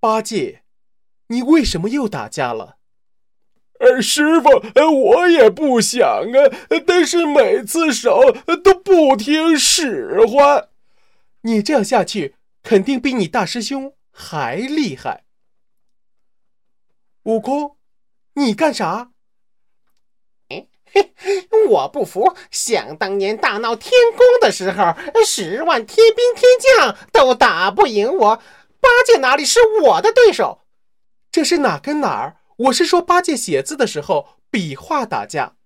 八戒，你为什么又打架了？ 师傅，我也不想啊，但是每次手都不听使唤。 你这样下去，肯定比你大师兄还厉害。悟空，你干啥？ 我不服，想当年大闹天宫的时候，10万天兵天将都打不赢我，八戒哪里是我的对手？ 这是哪跟哪儿？我是说八戒写字的时候比划打架。